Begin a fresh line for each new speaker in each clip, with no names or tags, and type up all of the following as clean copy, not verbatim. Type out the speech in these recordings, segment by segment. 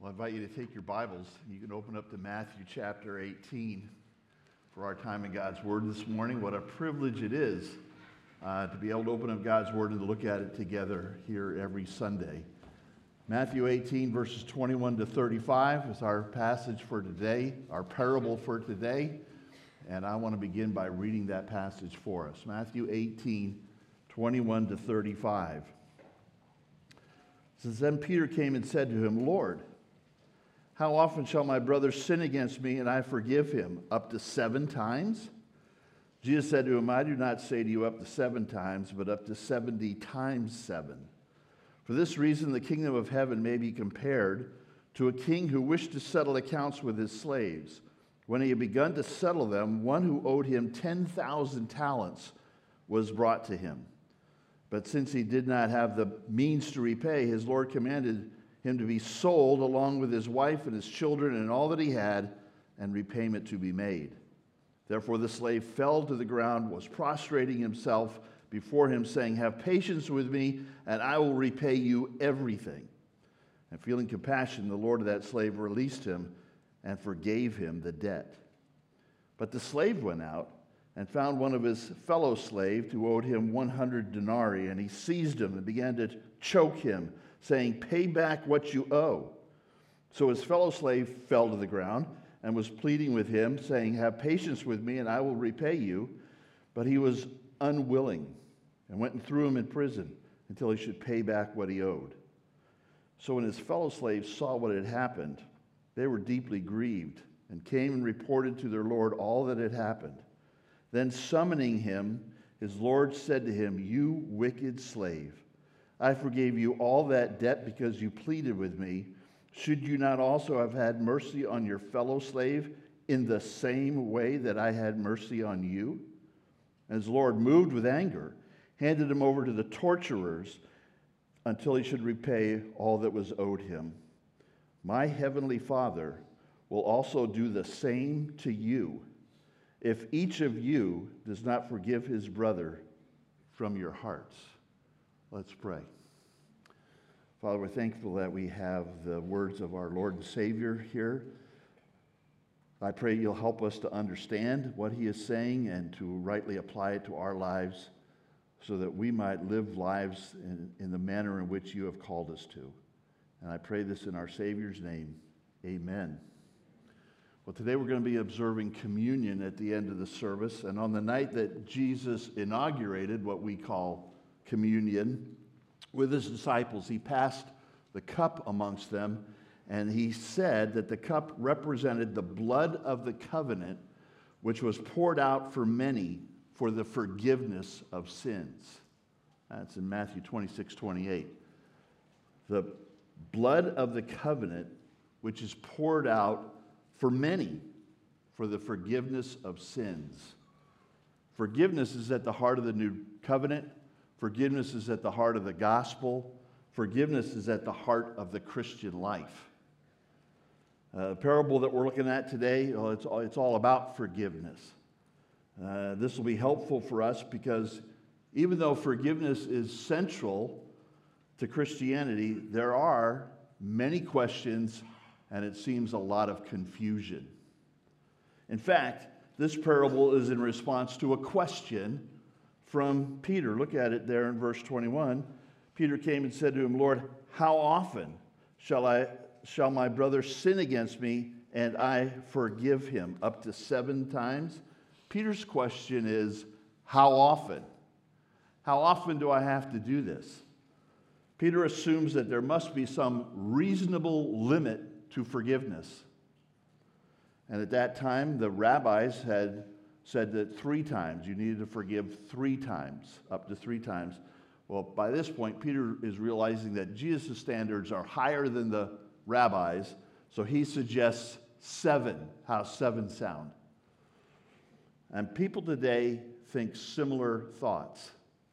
Well, I invite you to take your Bibles. You can open up to Matthew chapter 18 for our time in God's Word this morning. What a privilege it is to be able to open up God's Word and to look at it together here every Sunday. Matthew 18, verses 21 to 35 is our passage for today, our parable for today. And I want to begin by reading that passage for us. Matthew 18, 21 to 35. It says, Then Peter came and said to him, Lord, how often shall my brother sin against me and I forgive him? Up to 7 times? Jesus said to him, I do not say to you up to 7 times, but up to 70 times 7. For this reason the kingdom of heaven may be compared to a king who wished to settle accounts with his slaves. When he had begun to settle them, one who owed him 10,000 talents was brought to him. But since he did not have the means to repay, his Lord commanded him to be sold along with his wife and his children and all that he had, and repayment to be made. Therefore the slave fell to the ground, was prostrating himself before him, saying, Have patience with me, and I will repay you everything. And feeling compassion, the Lord of that slave released him and forgave him the debt. But the slave went out and found one of his fellow slaves who owed him 100 denarii, and he seized him and began to choke him, saying, Pay back what you owe. So his fellow slave fell to the ground and was pleading with him, saying, Have patience with me, and I will repay you. But he was unwilling and went and threw him in prison until he should pay back what he owed. So when his fellow slaves saw what had happened, they were deeply grieved and came and reported to their Lord all that had happened. Then summoning him, his Lord said to him, You wicked slave, I forgave you all that debt because you pleaded with me. Should you not also have had mercy on your fellow slave in the same way that I had mercy on you? And his Lord, moved with anger, handed him over to the torturers until he should repay all that was owed him. My heavenly Father will also do the same to you if each of you does not forgive his brother from your hearts. Let's pray. Father, we're thankful that we have the words of our Lord and Savior here. I pray you'll help us to understand what he is saying and to rightly apply it to our lives so that we might live lives in the manner in which you have called us to. And I pray this in our Savior's name. Amen. Well, today we're going to be observing communion at the end of the service. And on the night that Jesus inaugurated what we call communion with his disciples, he passed the cup amongst them, and he said that the cup represented the blood of the covenant, which was poured out for many for the forgiveness of sins. That's in Matthew 26:28. The blood of the covenant, which is poured out for many for the forgiveness of sins. Forgiveness is at the heart of the new covenant. Forgiveness is at the heart of the gospel. Forgiveness is at the heart of the Christian life. The parable that we're looking at today, it's all about forgiveness. This will be helpful for us because even though forgiveness is central to Christianity, there are many questions and it seems a lot of confusion. In fact, this parable is in response to a question from Peter. Look at it there in verse 21. Peter came and said to him, Lord, how often shall my brother sin against me and I forgive him? Up to 7 times? Peter's question is, how often? How often do I have to do this? Peter assumes that there must be some reasonable limit to forgiveness. And at that time, the rabbis had said that 3 times, you needed to forgive 3 times, up to 3 times. Well, by this point, Peter is realizing that Jesus' standards are higher than the rabbis, so he suggests 7. How's 7 sound? And people today think similar thoughts.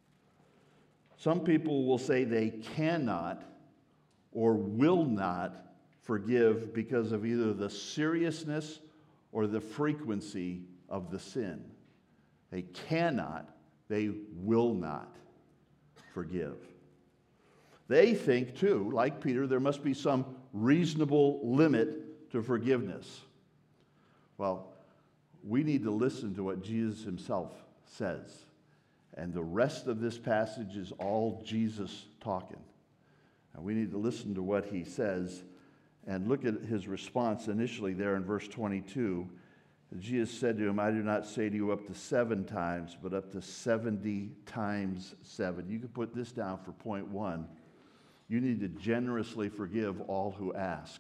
Some people will say they cannot or will not forgive because of either the seriousness or the frequency of the sin. They cannot, they will not forgive. They think, too, like Peter, there must be some reasonable limit to forgiveness. Well, we need to listen to what Jesus himself says. And the rest of this passage is all Jesus talking. And we need to listen to what he says and look at his response initially there in verse 22. Jesus said to him, I do not say to you up to 7 times, but up to 70 times 7. You could put this down for point 1. You need to generously forgive all who ask.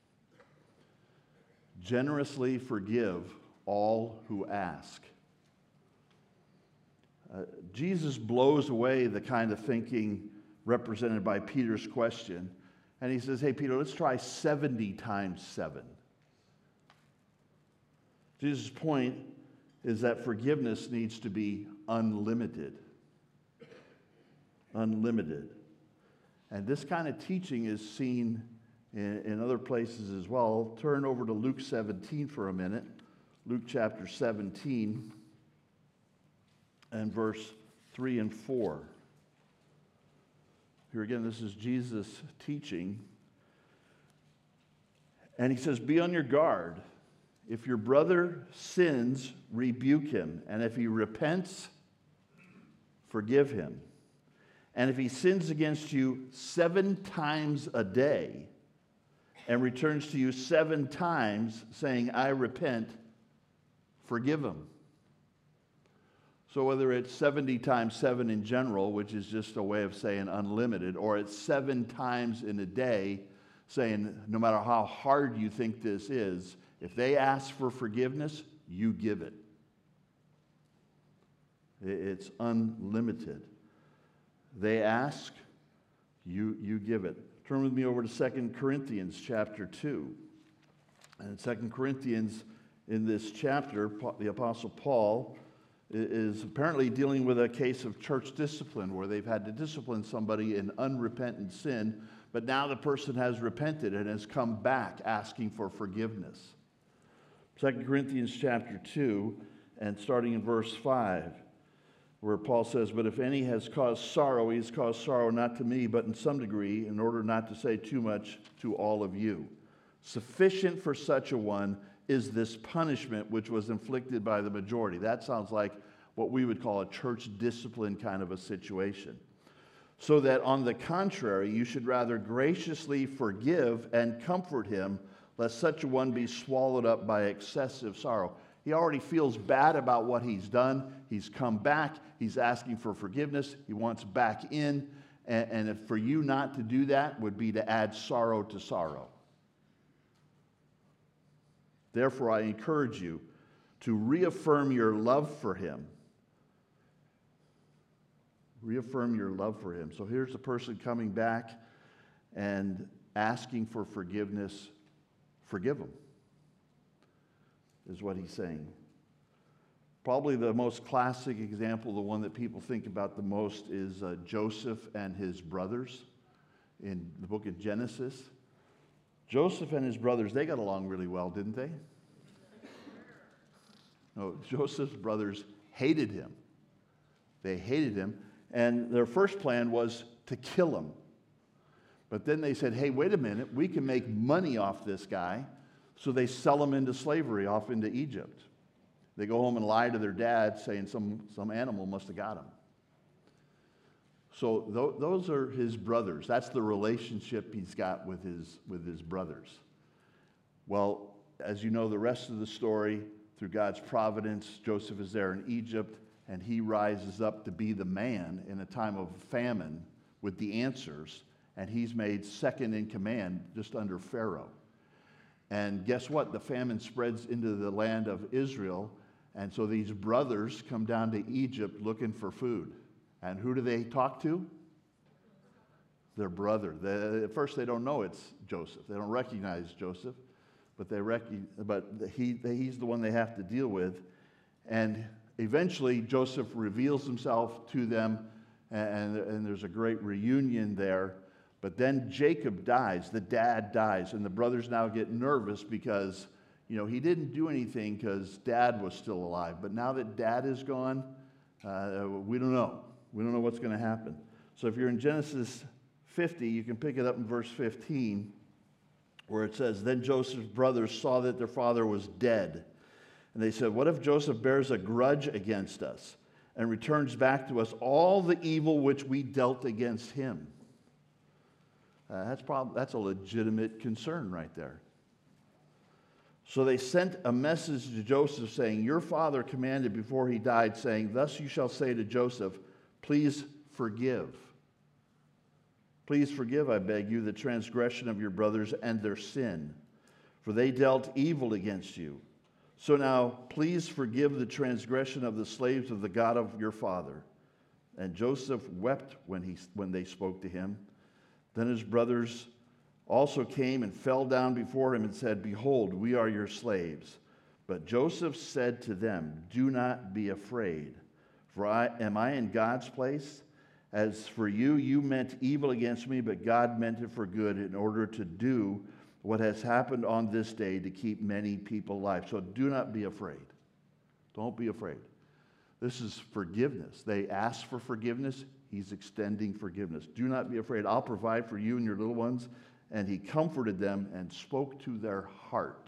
Generously forgive all who ask. Jesus blows away the kind of thinking represented by Peter's question. And he says, hey, Peter, let's try 70 times 7. Jesus' point is that forgiveness needs to be unlimited. Unlimited. And this kind of teaching is seen in other places as well. Turn over to Luke 17 for a minute. Luke chapter 17 and verse 3 and 4. Here again, this is Jesus teaching. And he says, be on your guard. If your brother sins, rebuke him. And if he repents, forgive him. And if he sins against you 7 times a day and returns to you 7 times saying, I repent, forgive him. So whether it's 70 times 7 in general, which is just a way of saying unlimited, or it's 7 times in a day, saying no matter how hard you think this is, if they ask for forgiveness, you give it. It's unlimited. They ask, you give it. Turn with me over to 2 Corinthians chapter 2. And 2 Corinthians, in this chapter, the Apostle Paul is apparently dealing with a case of church discipline where they've had to discipline somebody in unrepentant sin, but now the person has repented and has come back asking for forgiveness. 2 Corinthians chapter 2, and starting in verse 5, where Paul says, but if any has caused sorrow, he has caused sorrow not to me, but in some degree, in order not to say too much, to all of you. Sufficient for such a one is this punishment which was inflicted by the majority. That sounds like what we would call a church discipline kind of a situation. So that on the contrary, you should rather graciously forgive and comfort him, lest such a one be swallowed up by excessive sorrow. He already feels bad about what he's done. He's come back. He's asking for forgiveness. He wants back in. And if for you not to do that would be to add sorrow to sorrow. Therefore, I encourage you to reaffirm your love for him. Reaffirm your love for him. So here's the person coming back and asking for forgiveness. Forgive him, is what he's saying. Probably the most classic example, the one that people think about the most, is Joseph and his brothers in the book of Genesis. Joseph and his brothers, they got along really well, didn't they? No, Joseph's brothers hated him. They hated him, and their first plan was to kill him. But then they said, hey, wait a minute, we can make money off this guy. So they sell him into slavery off into Egypt. They go home and lie to their dad saying some animal must have got him. So those are his brothers. That's the relationship he's got with his brothers. Well, as you know, the rest of the story, through God's providence, Joseph is there in Egypt, and he rises up to be the man in a time of famine with the answers, and he's made second in command just under Pharaoh. And guess what? The famine spreads into the land of Israel, and so these brothers come down to Egypt looking for food. And who do they talk to? Their brother. At first, they don't know it's Joseph. They don't recognize Joseph, but he's the one they have to deal with. And eventually, Joseph reveals himself to them, and there's a great reunion there. But then Jacob dies. The dad dies, and the brothers now get nervous because, he didn't do anything because dad was still alive. But now that dad is gone, we don't know. We don't know what's going to happen. So if you're in Genesis 50, you can pick it up in verse 15, where it says, "Then Joseph's brothers saw that their father was dead. And they said, 'What if Joseph bears a grudge against us and returns back to us all the evil which we dealt against him?'" That's a legitimate concern right there. "So they sent a message to Joseph saying, 'Your father commanded before he died, saying, "Thus you shall say to Joseph, please forgive. Please forgive, I beg you, the transgression of your brothers and their sin, for they dealt evil against you. So now, please forgive the transgression of the slaves of the God of your father.' And Joseph wept when they spoke to him. Then his brothers also came and fell down before him and said, 'Behold, we are your slaves.' But Joseph said to them, 'Do not be afraid, for am I in God's place? As for you, you meant evil against me, but God meant it for good in order to do what has happened on this day to keep many people alive.' So do not be afraid. Don't be afraid." This is forgiveness. They asked for forgiveness. He's extending forgiveness. "Do not be afraid. I'll provide for you and your little ones." And he comforted them and spoke to their heart.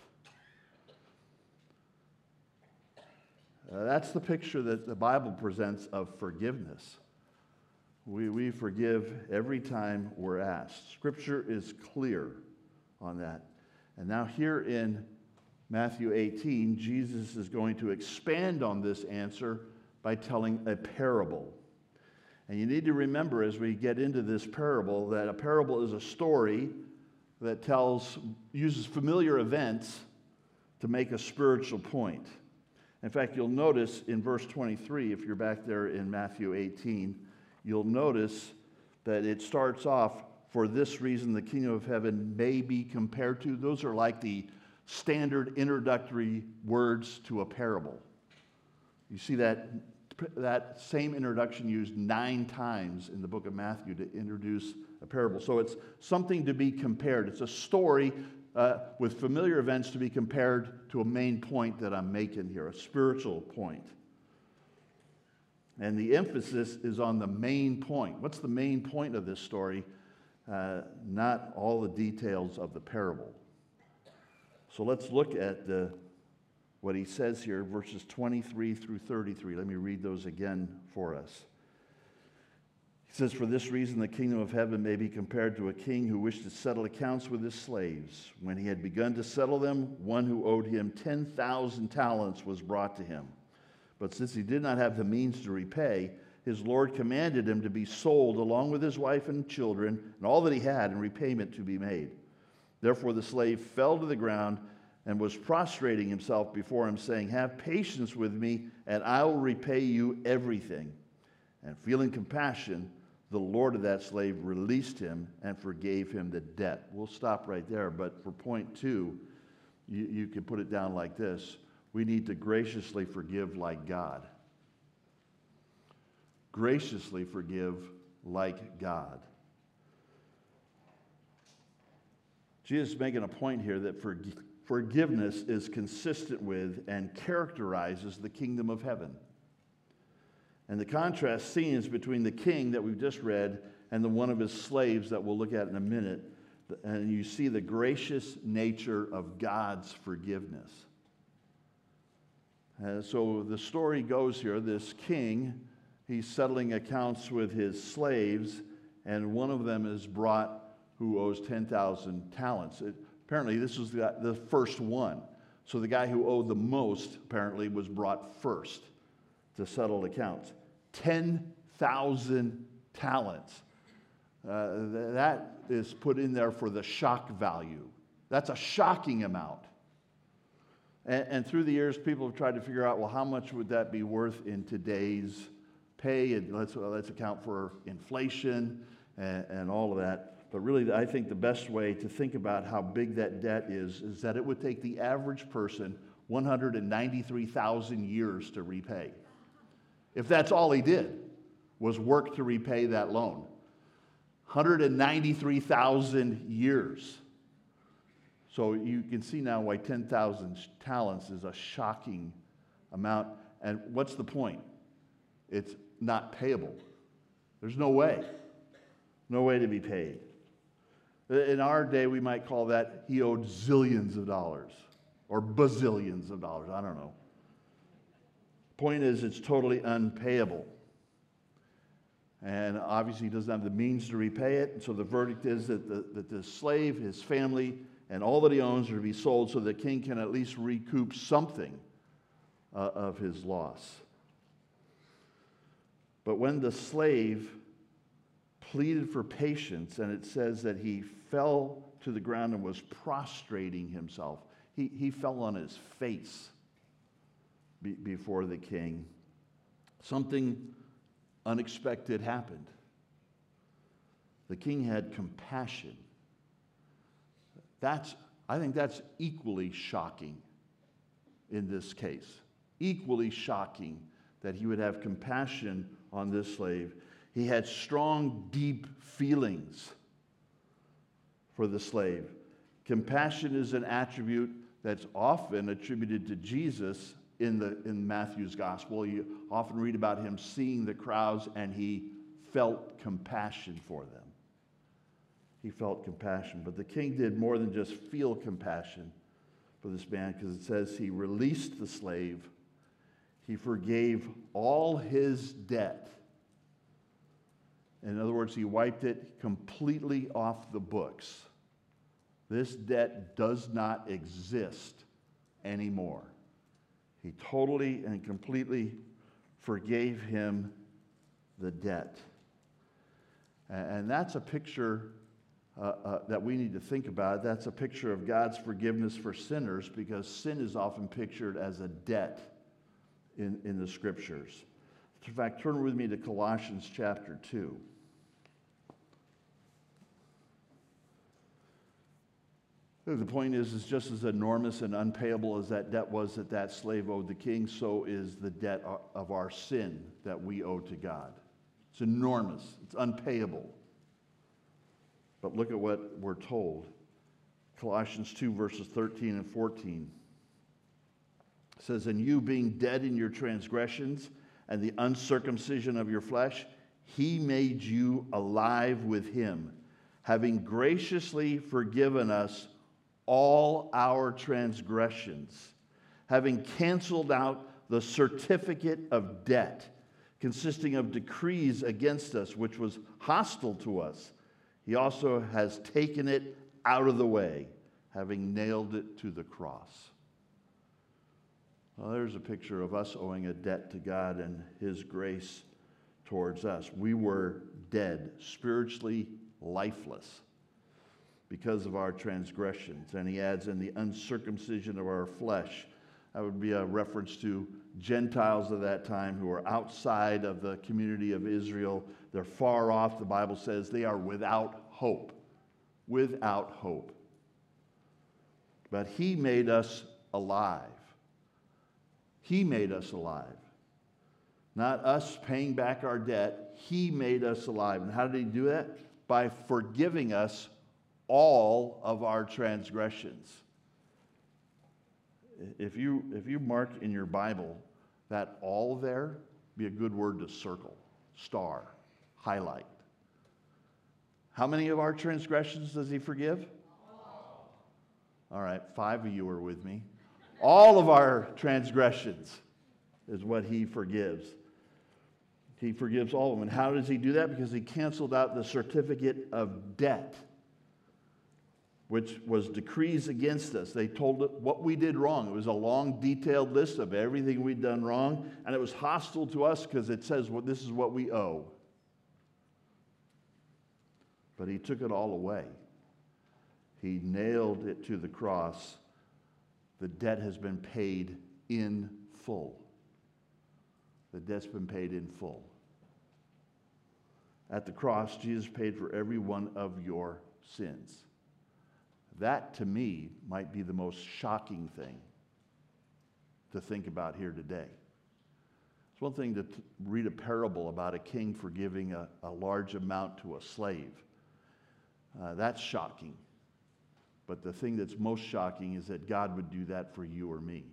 That's the picture that the Bible presents of forgiveness. We forgive every time we're asked. Scripture is clear on that. And now here in Matthew 18, Jesus is going to expand on this answer by telling a parable. And you need to remember as we get into this parable that a parable is a story that uses familiar events to make a spiritual point. In fact, you'll notice in verse 23, if you're back there in Matthew 18, you'll notice that it starts off, "For this reason the kingdom of heaven may be compared to." Those are like the standard introductory words to a parable. You see that same introduction used 9 times in the book of Matthew to introduce a parable. So it's something to be compared. It's a story with familiar events to be compared to a main point that I'm making here, a spiritual point. And the emphasis is on the main point. What's the main point of this story? Not all the details of the parable. So let's look at what he says here, verses 23 through 33. Let me read those again for us. He says, "For this reason the kingdom of heaven may be compared to a king who wished to settle accounts with his slaves. When he had begun to settle them, one who owed him 10,000 talents was brought to him. But since he did not have the means to repay, his Lord commanded him to be sold along with his wife and children and all that he had, in repayment to be made. Therefore the slave fell to the ground and was prostrating himself before him, saying, 'Have patience with me, and I will repay you everything.' And feeling compassion, the Lord of that slave released him and forgave him the debt." We'll stop right there, but for point 2, you can put it down like this: we need to graciously forgive like God. Graciously forgive like God. Jesus is making a point here that forgiveness is consistent with and characterizes the kingdom of heaven. And the contrast seen is between the king that we've just read and the one of his slaves that we'll look at in a minute. And you see the gracious nature of God's forgiveness. So the story goes here, this king, he's settling accounts with his slaves, and one of them is brought who owes 10,000 talents. Apparently, this was the first one. So the guy who owed the most, apparently, was brought first to settle accounts. 10,000 talents. That is put in there for the shock value. That's a shocking amount. And through the years, people have tried to figure out, well, how much would that be worth in today's pay? And let's account for inflation and all of that. But really, I think the best way to think about how big that debt is that it would take the average person 193,000 years to repay. If that's all he did, was work to repay that loan. 193,000 years. So you can see now why 10,000 talents is a shocking amount. And what's the point? It's not payable. There's no way. No way to be paid. In our day, we might call that he owed zillions of dollars or bazillions of dollars. I don't know. Point is, it's totally unpayable. And obviously, he doesn't have the means to repay it. And so the verdict is that the slave, his family, and all that he owns are to be sold so the king can at least recoup something of his loss. But when the slave pleaded for patience, and it says that he fell to the ground and was prostrating himself, he fell on his face before the king. Something unexpected happened. The king had compassion. I think that's equally shocking in this case. Equally shocking that he would have compassion on this slave. He had strong, deep feelings for the slave. Compassion is an attribute that's often attributed to Jesus in Matthew's gospel. You often read about him seeing the crowds and he felt compassion for them. He felt compassion. But the king did more than just feel compassion for this man, because it says he released the slave. He forgave all his debt. In other words, he wiped it completely off the books. This debt does not exist anymore. He totally and completely forgave him the debt. And that's a picture that we need to think about. That's a picture of God's forgiveness for sinners, because sin is often pictured as a debt in the Scriptures. In fact, turn with me to Colossians chapter 2. The point is just as enormous and unpayable as that debt was that slave owed the king, so is the debt of our sin that we owe to God. It's enormous. It's unpayable. But look at what we're told. Colossians 2, verses 13 and 14. It says, "And you being dead in your transgressions and the uncircumcision of your flesh, he made you alive with him, having graciously forgiven us all our transgressions, having canceled out the certificate of debt consisting of decrees against us, which was hostile to us. He also has taken it out of the way, having nailed it to the cross." Well, there's a picture of us owing a debt to God and his grace towards us. We were dead, spiritually lifeless, because of our transgressions. And he adds, "in the uncircumcision of our flesh." That would be a reference to Gentiles of that time who are outside of the community of Israel. They're far off. The Bible says they are without hope. Without hope. But he made us alive. He made us alive. Not us paying back our debt. He made us alive. And how did he do that? By forgiving us all of our transgressions. If you mark in your Bible that "all" there, be a good word to circle, star, highlight. How many of our transgressions does he forgive? All right, 5 of you are with me. All of our transgressions is what he forgives. He forgives all of them. And how does he do that? Because he canceled out the certificate of debt, which was decrees against us. They told it what we did wrong. It was a long, detailed list of everything we'd done wrong, and it was hostile to us because it says, well, this is what we owe. But he took it all away. He nailed it to the cross. The debt has been paid in full. The debt's been paid in full. At the cross, Jesus paid for every one of your sins. That, to me, might be the most shocking thing to think about here today. It's one thing to read a parable about a king forgiving a large amount to a slave. That's shocking. But the thing that's most shocking is that God would do that for you or me.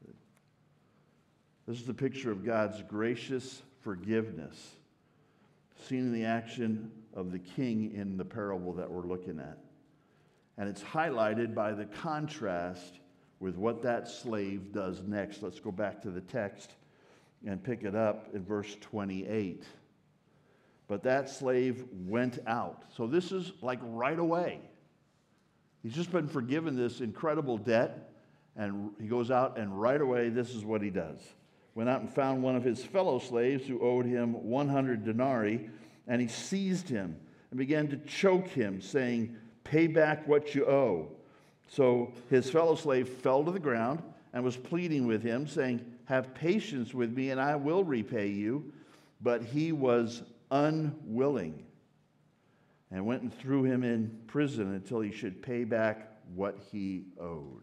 This is the picture of God's gracious forgiveness. seen the action of the king in the parable that we're looking at. And it's highlighted by the contrast with what that slave does next. Let's go back to the text and pick it up in verse 28. But that slave went out. So this is like right away. He's just been forgiven this incredible debt, and he goes out, and right away, this is what he does. Went out and found one of his fellow slaves who owed him 100 denarii, and he seized him and began to choke him, saying, "Pay back what you owe." So his fellow slave fell to the ground and was pleading with him, saying, "Have patience with me, and I will repay you." But he was unwilling, and went and threw him in prison until he should pay back what he owed.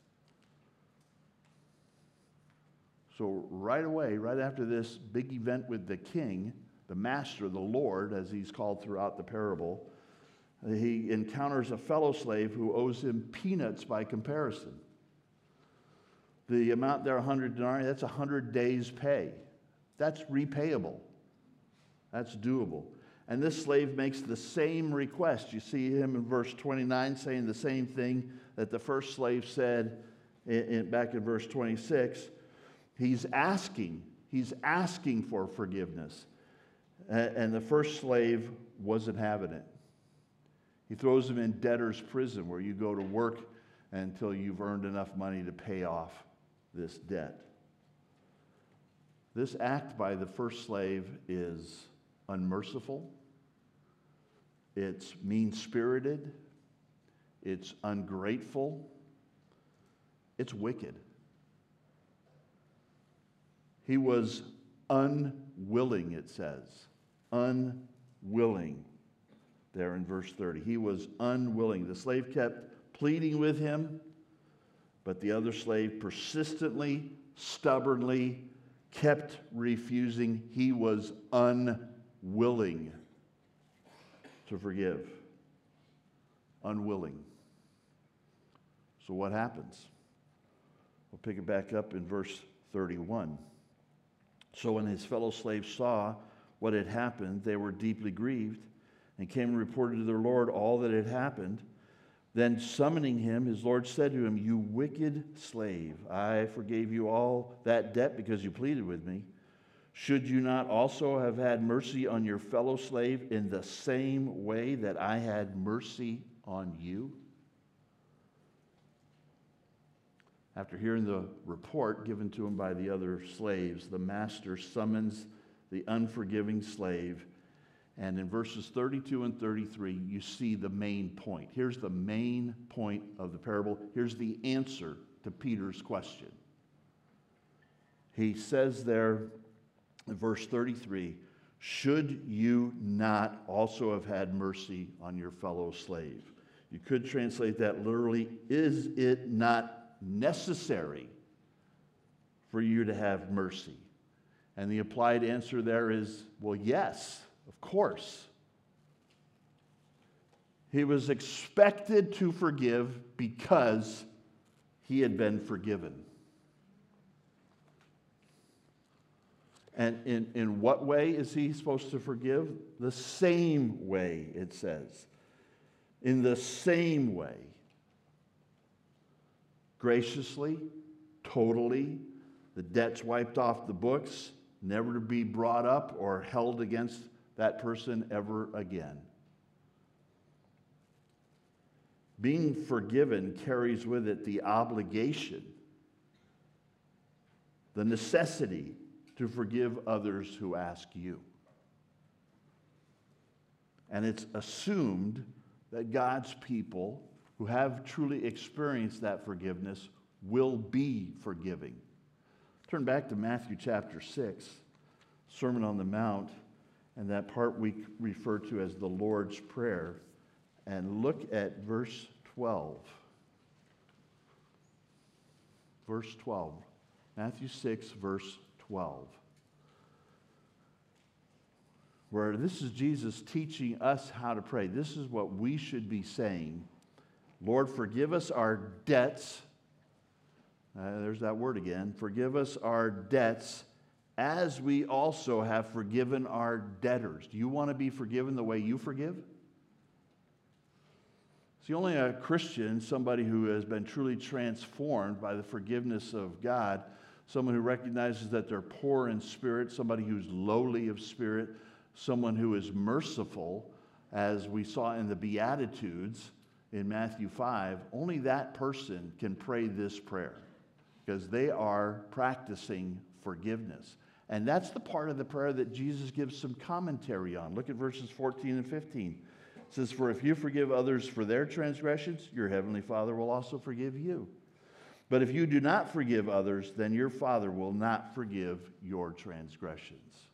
So right away, right after this big event with the king, the master, the Lord, as he's called throughout the parable, he encounters a fellow slave who owes him peanuts by comparison. The amount there, 100 denarii, that's 100 days' pay. That's repayable. That's doable. And this slave makes the same request. You see him in verse 29 saying the same thing that the first slave said back in verse 26. He's asking for forgiveness. And the first slave wasn't having it. He throws him in debtor's prison, where you go to work until you've earned enough money to pay off this debt. This act by the first slave is unmerciful, it's mean-spirited, it's ungrateful, it's wicked. He was unwilling, it says. Unwilling, there in verse 30. He was unwilling. The slave kept pleading with him, but the other slave persistently, stubbornly kept refusing. He was unwilling to forgive. Unwilling. So what happens? We'll pick it back up in verse 31. So when his fellow slaves saw what had happened, they were deeply grieved and came and reported to their Lord all that had happened. Then summoning him, his Lord said to him, "You wicked slave, I forgave you all that debt because you pleaded with me. Should you not also have had mercy on your fellow slave in the same way that I had mercy on you?" After hearing the report given to him by the other slaves, the master summons the unforgiving slave. And in verses 32 and 33, you see the main point. Here's the main point of the parable. Here's the answer to Peter's question. He says there in verse 33, "Should you not also have had mercy on your fellow slave?" You could translate that literally, "Is it not necessary for you to have mercy?" And the applied answer there is, well, yes, of course. He was expected to forgive because he had been forgiven. And in what way is he supposed to forgive? The same way, it says. In the same way. Graciously, totally, the debt's wiped off the books, never to be brought up or held against that person ever again. Being forgiven carries with it the obligation, the necessity to forgive others who ask you. And it's assumed that God's people who have truly experienced that forgiveness will be forgiving. Turn back to Matthew chapter 6, Sermon on the Mount, and that part we refer to as the Lord's Prayer, and look at verse 12. Verse 12. Matthew 6, verse 12. Where this is Jesus teaching us how to pray. This is what we should be saying. "Lord, forgive us our debts." There's that word again. "Forgive us our debts as we also have forgiven our debtors. Do you want to be forgiven the way you forgive? See, only a Christian, somebody who has been truly transformed by the forgiveness of God, someone who recognizes that they're poor in spirit, somebody who's lowly of spirit, someone who is merciful, as we saw in the Beatitudes in Matthew 5, only that person can pray this prayer because they are practicing forgiveness. And that's the part of the prayer that Jesus gives some commentary on. Look at verses 14 and 15. It says, "For if you forgive others for their transgressions, your heavenly Father will also forgive you. But if you do not forgive others, then your Father will not forgive your transgressions."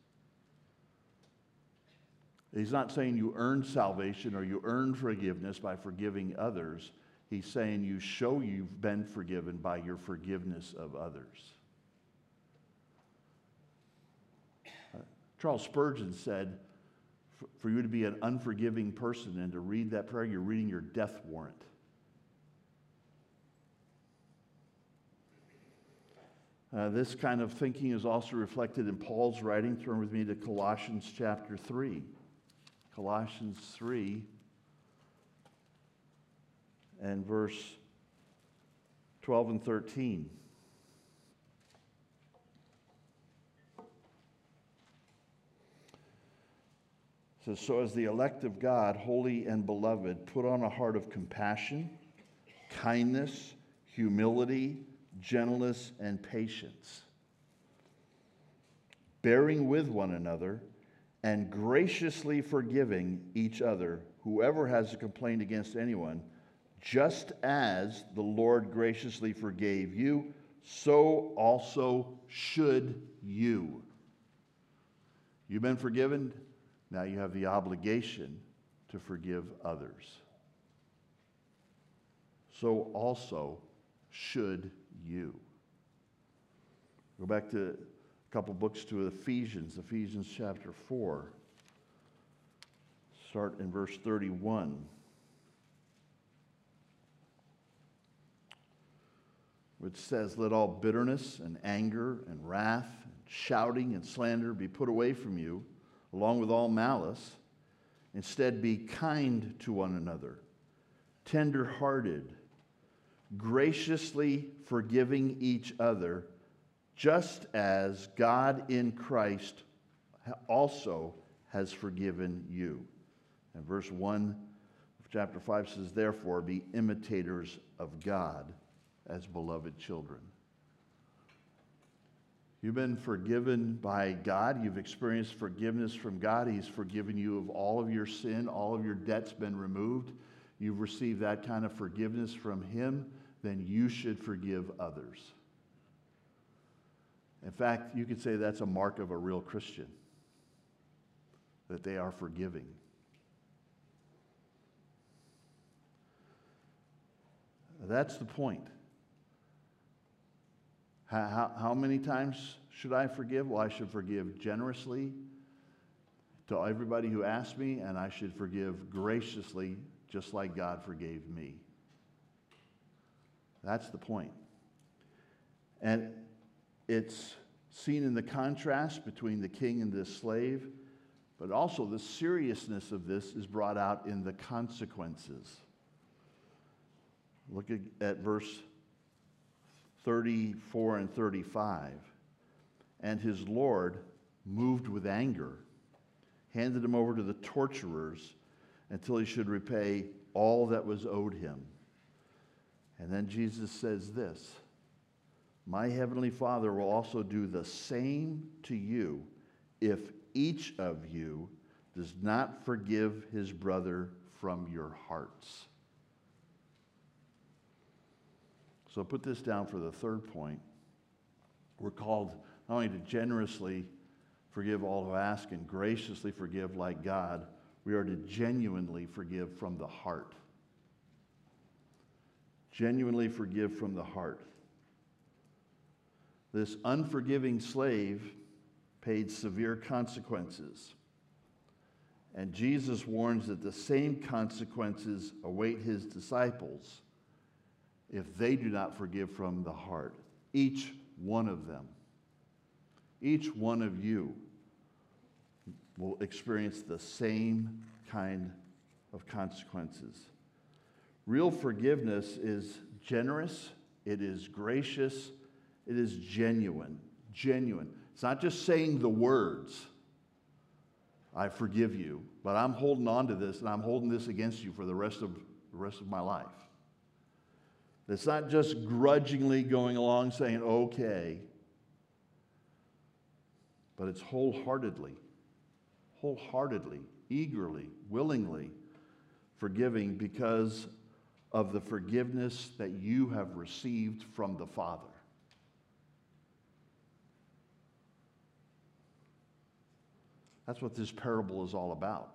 He's not saying you earn salvation or you earn forgiveness by forgiving others. He's saying you show you've been forgiven by your forgiveness of others. Charles Spurgeon said, for you to be an unforgiving person and to read that prayer, you're reading your death warrant. This kind of thinking is also reflected in Paul's writing. Turn with me to Colossians chapter 3. Colossians 3 and verse 12 and 13. It says, "So as the elect of God, holy and beloved, put on a heart of compassion, kindness, humility, gentleness, and patience, bearing with one another, and graciously forgiving each other, whoever has a complaint against anyone, just as the Lord graciously forgave you, so also should you." You've been forgiven, now you have the obligation to forgive others. So also should you. Go back to a couple books to Ephesians chapter 4. Start in verse 31. Which says, "Let all bitterness and anger and wrath and shouting and slander be put away from you, along with all malice. Instead, be kind to one another, tender-hearted, graciously forgiving each other, just as God in Christ also has forgiven you." And verse 1 of chapter 5 says, "Therefore, be imitators of God as beloved children." You've been forgiven by God. You've experienced forgiveness from God. He's forgiven you of all of your sin. All of your debt's been removed. You've received that kind of forgiveness from Him. Then you should forgive others. In fact, you could say that's a mark of a real Christian, that they are forgiving. That's the point. How many times should I forgive? Well, I should forgive generously to everybody who asks me, and I should forgive graciously, just like God forgave me. That's the point. And it's seen in the contrast between the king and the slave, but also the seriousness of this is brought out in the consequences. Look at verse 34 and 35. "And his Lord, moved with anger, handed him over to the torturers until he should repay all that was owed him." And then Jesus says this, "My heavenly Father will also do the same to you if each of you does not forgive his brother from your hearts." So put this down for the third point. We're called not only to generously forgive all who ask and graciously forgive like God, we are to genuinely forgive from the heart. Genuinely forgive from the heart. This unforgiving slave paid severe consequences. And Jesus warns that the same consequences await his disciples if they do not forgive from the heart. Each one of them. each one of you will experience the same kind of consequences. Real forgiveness is generous, it is gracious, it is genuine. Genuine. It's not just saying the words, I forgive you, but I'm holding on to this and I'm holding this against you for the rest of my life. It's not just grudgingly going along saying, okay, but it's wholeheartedly, eagerly, willingly forgiving because of the forgiveness that you have received from the Father. That's what this parable is all about.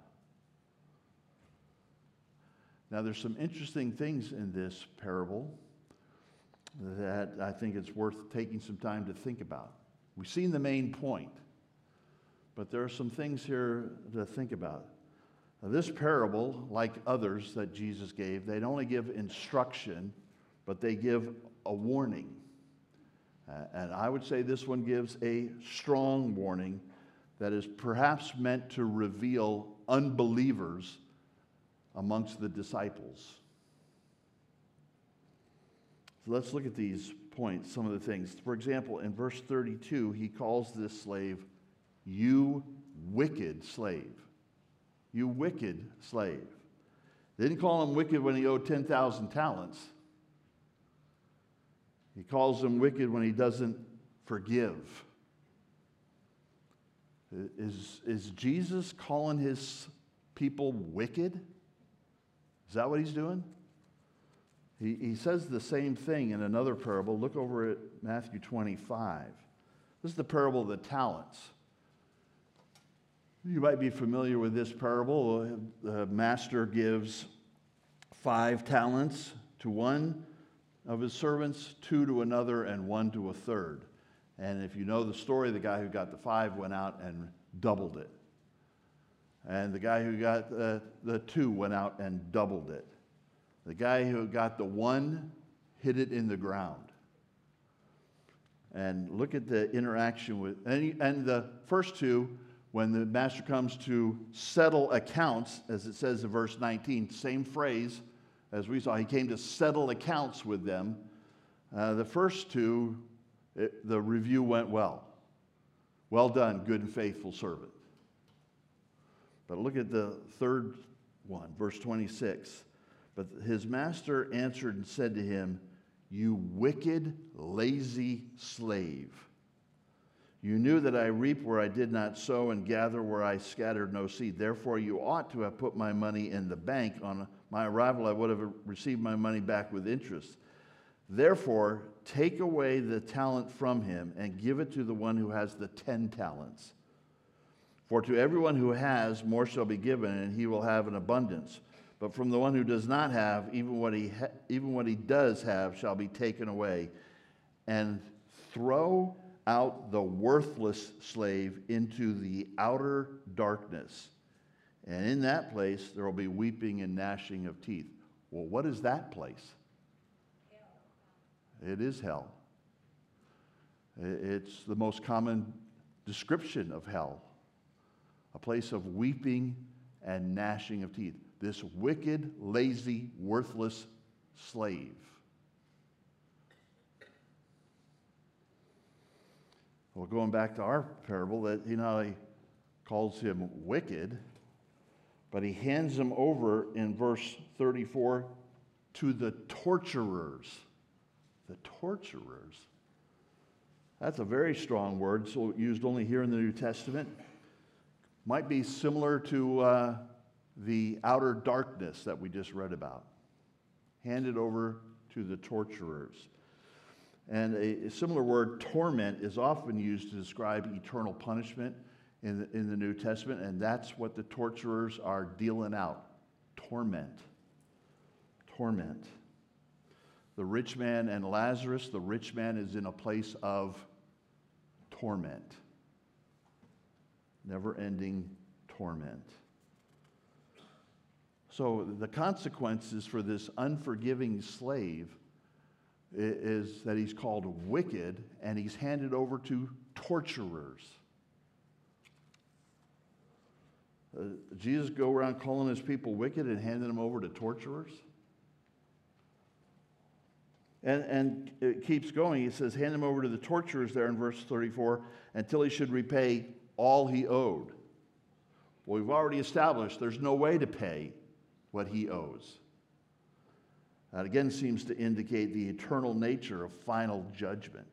Now, there's some interesting things in this parable that I think it's worth taking some time to think about. We've seen the main point, but there are some things here to think about. Now, this parable, like others that Jesus gave, they don't only give instruction, but they give a warning. And I would say this one gives a strong warning that is perhaps meant to reveal unbelievers amongst the disciples. So let's look at these points, some of the things. For example, in verse 32, he calls this slave, "You wicked slave." You wicked slave. They didn't call him wicked when he owed 10,000 talents. He calls him wicked when he doesn't forgive. Is Jesus calling his people wicked? Is that what he's doing? He says the same thing in another parable. Look over at Matthew 25. This is the parable of the talents. You might be familiar with this parable. The master gives 5 talents to one of his servants, 2 to another, and 1 to a third. And if you know the story, the guy who got the 5 went out and doubled it. And the guy who got the 2 went out and doubled it. The guy who got the 1 hid it in the ground. And look at the interaction with, and the first 2, when the master comes to settle accounts, as it says in verse 19, same phrase as we saw, he came to settle accounts with them. The first 2, the review went well. Well done, good and faithful servant. But look at the third one, verse 26. But his master answered and said to him, "You wicked, lazy slave. You knew that I reap where I did not sow and gather where I scattered no seed. Therefore, you ought to have put my money in the bank. On my arrival, I would have received my money back with interest. Therefore, take away the talent from him and give it to the one who has the 10 talents. For to everyone who has, more shall be given, and he will have an abundance. But from the one who does not have, even what he does have shall be taken away. And throw out the worthless slave into the outer darkness. And in that place there will be weeping and gnashing of teeth." Well, what is that place? Hell. It is hell. It's the most common description of hell. A place of weeping and gnashing of teeth. This wicked, lazy, worthless slave. Well, going back to our parable, that he not only calls him wicked, but he hands him over in verse 34 to the torturers. The torturers. That's a very strong word, so used only here in the New Testament. Might be similar to the outer darkness that we just read about. Handed over to the torturers. And a similar word, torment, is often used to describe eternal punishment in the New Testament, and that's what the torturers are dealing out. Torment. Torment. The rich man and Lazarus, the rich man is in a place of torment. Never-ending torment. So the consequences for this unforgiving slave is that he's called wicked, and he's handed over to torturers. Jesus go around calling his people wicked and handing them over to torturers? And it keeps going. He says, hand him over to the torturers there in verse 34 until he should repay all he owed. Well, we've already established there's no way to pay what he owes. That again seems to indicate the eternal nature of final judgment.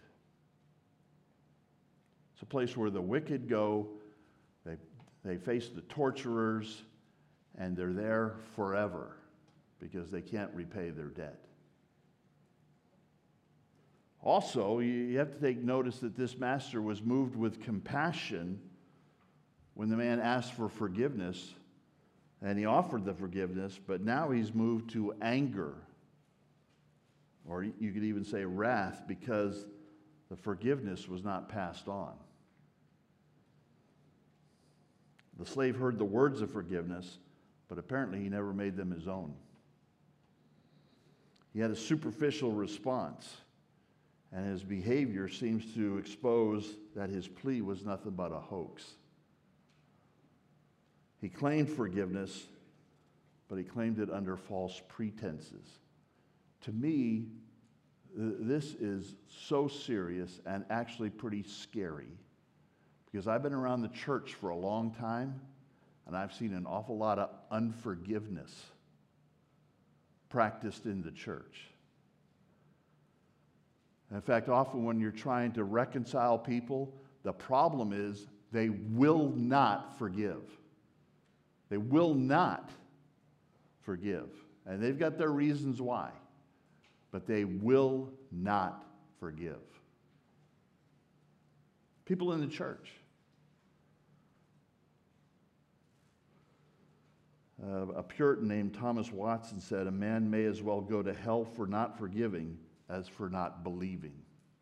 It's a place where the wicked go, they face the torturers, and they're there forever because they can't repay their debt. Also, you have to take notice that this master was moved with compassion when the man asked for forgiveness, and he offered the forgiveness, but now he's moved to anger, or you could even say wrath, because the forgiveness was not passed on. The slave heard the words of forgiveness, but apparently he never made them his own. He had a superficial response, and his behavior seems to expose that his plea was nothing but a hoax. He claimed forgiveness, but he claimed it under false pretenses. To me, this is so serious and actually pretty scary, because I've been around the church for a long time, and I've seen an awful lot of unforgiveness practiced in the church. In fact, often when you're trying to reconcile people, the problem is they will not forgive. They will not forgive. And they've got their reasons why, but they will not forgive. People in the church. A Puritan named Thomas Watson said, a man may as well go to hell for not forgiving as for not believing.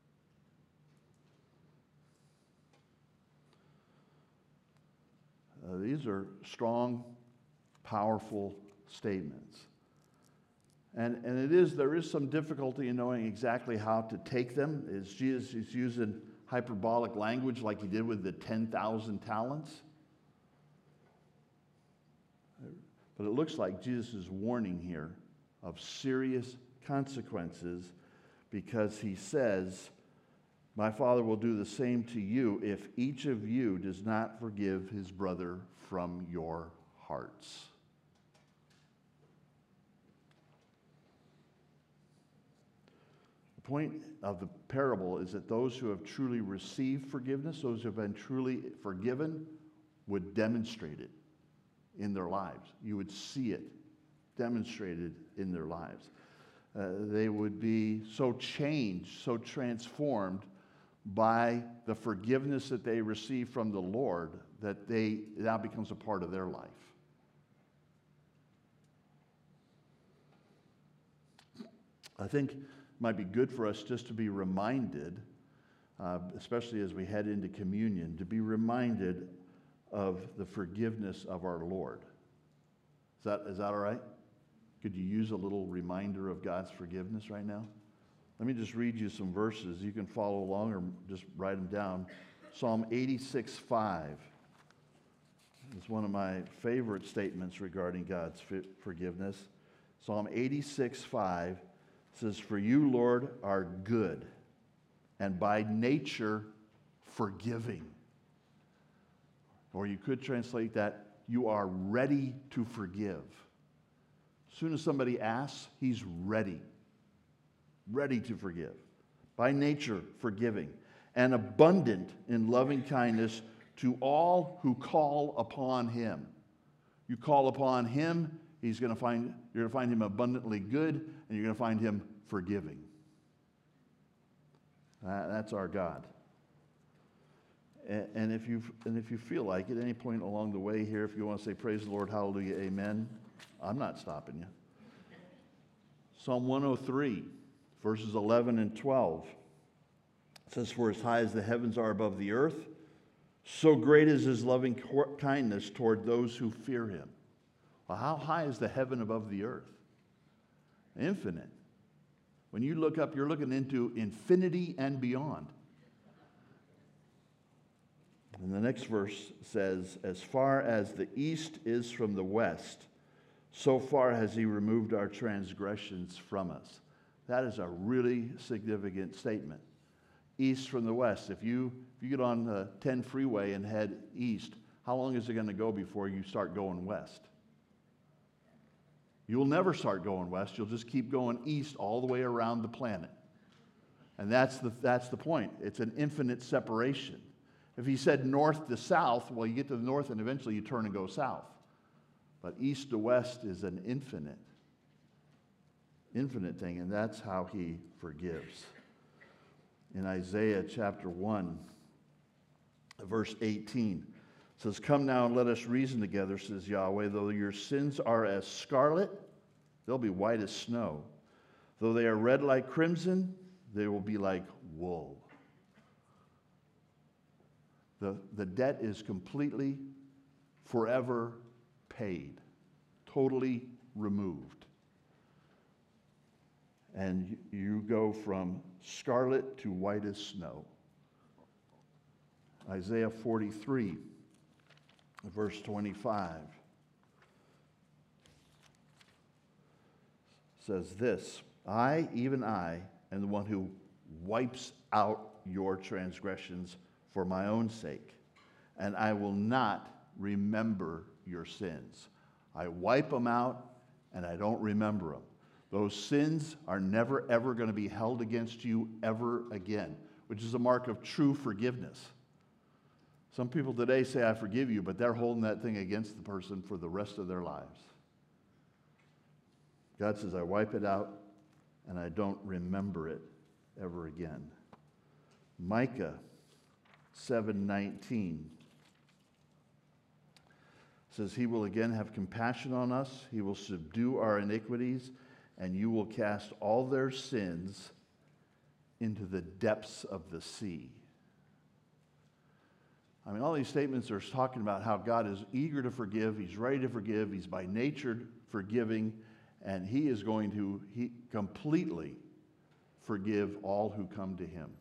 These are strong, powerful statements. And there is some difficulty in knowing exactly how to take them. Jesus is using hyperbolic language like he did with the 10,000 talents. But it looks like Jesus is warning here of serious consequences, because he says, my Father will do the same to you if each of you does not forgive his brother from your hearts. The point of the parable is that those who have truly received forgiveness, those who have been truly forgiven, would demonstrate it in their lives. You would see it demonstrated in their lives. They would be so changed, so transformed by the forgiveness that they receive from the Lord that it now becomes a part of their life. I think it might be good for us just to be reminded, especially as we head into communion, to be reminded of the forgiveness of our Lord. Is that all right? Could you use a little reminder of God's forgiveness right now? Let me just read you some verses. You can follow along or just write them down. Psalm 86:5 is one of my favorite statements regarding God's forgiveness. Psalm 86:5 says, for you, Lord, are good and by nature forgiving. Or you could translate that, you are ready to forgive. As soon as somebody asks, he's ready to forgive. By nature, forgiving. And abundant in loving kindness to all who call upon him. You call upon him, you're going to find him abundantly good, and you're going to find him forgiving. That's our God. And if you feel like at any point along the way here, if you want to say praise the Lord, hallelujah, amen, I'm not stopping you. Psalm 103, verses 11 and 12. It says, for as high as the heavens are above the earth, so great is his loving kindness toward those who fear him. Well, how high is the heaven above the earth? Infinite. When you look up, you're looking into infinity and beyond. And the next verse says, as far as the east is from the west, so far has he removed our transgressions from us. That is a really significant statement. East from the west. If you get on the 10 freeway and head east, how long is it going to go before you start going west? You'll never start going west. You'll just keep going east all the way around the planet. And that's the point. It's an infinite separation. If he said north to south, well, you get to the north and eventually you turn and go south. But east to west is an infinite thing, and that's how he forgives. In Isaiah chapter 1, verse 18, it says, come now and let us reason together, says Yahweh. Though your sins are as scarlet, they'll be white as snow. Though they are red like crimson, they will be like wool. The debt is completely, forever paid, totally removed. And you go from scarlet to white as snow. Isaiah 43, verse 25 says this, I, even I, am the one who wipes out your transgressions for my own sake, and I will not remember your sins. I wipe them out, and I don't remember them. Those sins are never, ever going to be held against you ever again, which is a mark of true forgiveness. Some people today say, I forgive you, but they're holding that thing against the person for the rest of their lives. God says, I wipe it out, and I don't remember it ever again. Micah 7:19 says, he will again have compassion on us. He will subdue our iniquities, and you will cast all their sins into the depths of the sea. I mean, all these statements are talking about how God is eager to forgive. He's ready to forgive. He's by nature forgiving, and he is going to completely forgive all who come to him.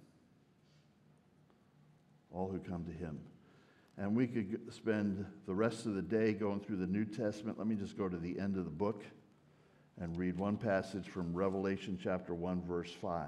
All who come to him. And we could spend the rest of the day going through the New Testament. Let me just go to the end of the book and read one passage from Revelation chapter 1, verse 5,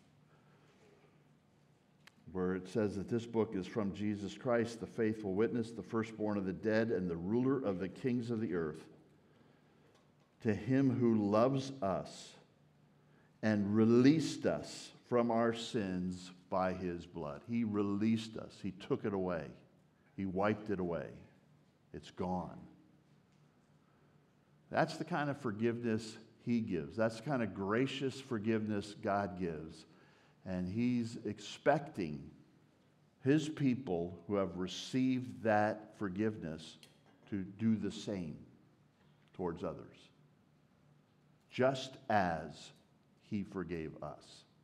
where it says that this book is from Jesus Christ, the faithful witness, the firstborn of the dead, and the ruler of the kings of the earth. To him who loves us and released us from our sins by his blood. He released us. He took it away. He wiped it away. It's gone. That's the kind of forgiveness he gives. That's the kind of gracious forgiveness God gives. And he's expecting his people who have received that forgiveness to do the same towards others, just as he forgave us.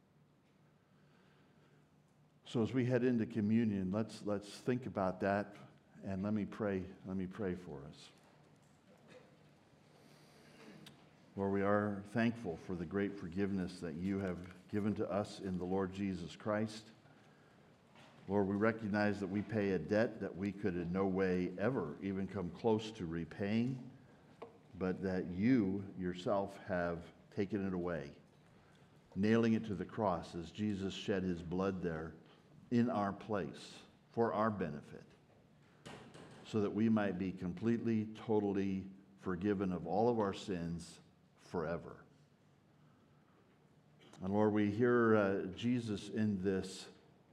So as we head into communion, let's think about that, and let me pray for us. Lord, we are thankful for the great forgiveness that you have given to us in the Lord Jesus Christ. Lord, we recognize that we pay a debt that we could in no way ever even come close to repaying, but that you yourself have taken it away, nailing it to the cross as Jesus shed his blood there in our place for our benefit, so that we might be completely, totally forgiven of all of our sins forever. And Lord, we hear Jesus in this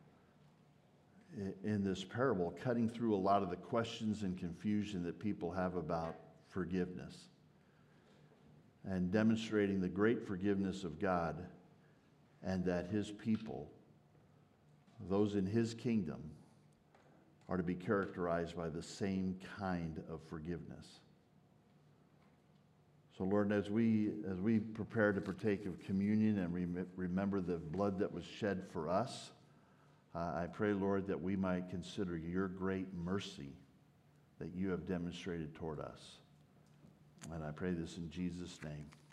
parable cutting through a lot of the questions and confusion that people have about forgiveness, and demonstrating the great forgiveness of God, and that his people, those in his kingdom, are to be characterized by the same kind of forgiveness. So Lord, as we prepare to partake of communion and remember the blood that was shed for us, I pray, Lord, that we might consider your great mercy that you have demonstrated toward us. And I pray this in Jesus' name.